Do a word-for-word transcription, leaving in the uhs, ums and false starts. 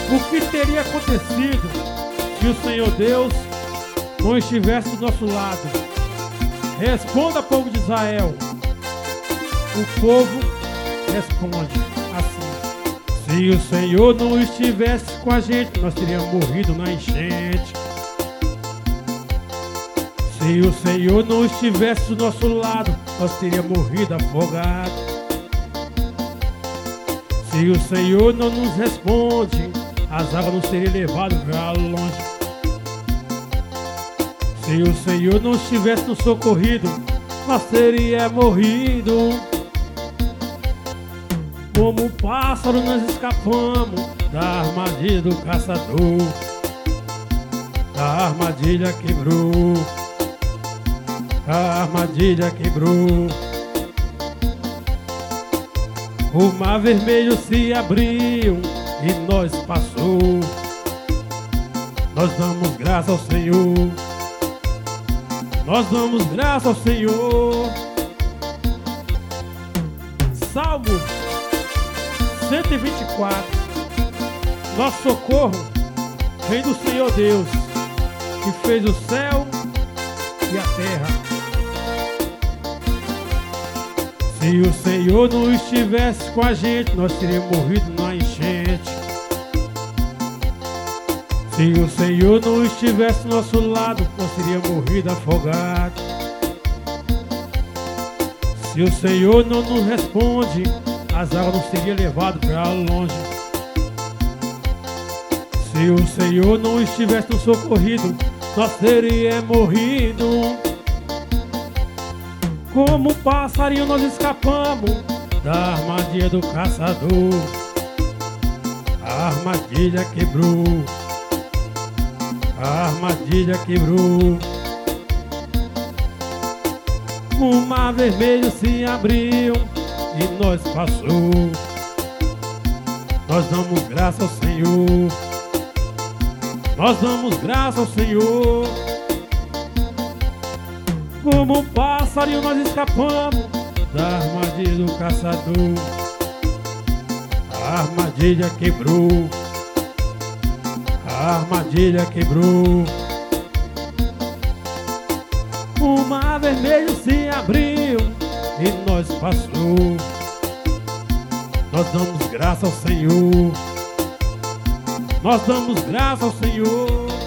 O que teria acontecido se o Senhor Deus não estivesse do nosso lado? Responda, povo de Israel. O povo responde assim: se o Senhor não estivesse com a gente, nós teríamos morrido na enchente. Se o Senhor não estivesse do nosso lado, nós teríamos morrido afogados. Se o Senhor não nos responde, as águas não seriam levadas para longe. Se o Senhor não estivesse nos socorrido, nós teríamos morrido. Como um pássaro nós escapamos da armadilha do caçador. A armadilha quebrou, a armadilha quebrou. O mar vermelho se abriu e nós passou. Nós damos graça ao Senhor, nós damos graça ao Senhor. Salmo cento e vinte e quatro. Nosso socorro vem do Senhor Deus, que fez o céu e a terra. Se o Senhor não estivesse com a gente, nós teríamos morrido na enchente. Se o Senhor não estivesse do nosso lado, nós teríamos morrido afogados. Se o Senhor não nos responde, as águas não seriam levadas para longe. Se o Senhor não estivesse nos socorrido, nós teríamos morrido. Como um passarinho nós escapamos da armadilha do caçador. A armadilha quebrou, a armadilha quebrou. O mar vermelho se abriu e nós passou. Nós damos graça ao Senhor, nós damos graça ao Senhor. Como um passarinho nós escapamos da armadilha do caçador. A armadilha quebrou, a armadilha quebrou. O mar vermelho se abriu e nós passou. Nós damos graça ao Senhor, nós damos graça ao Senhor.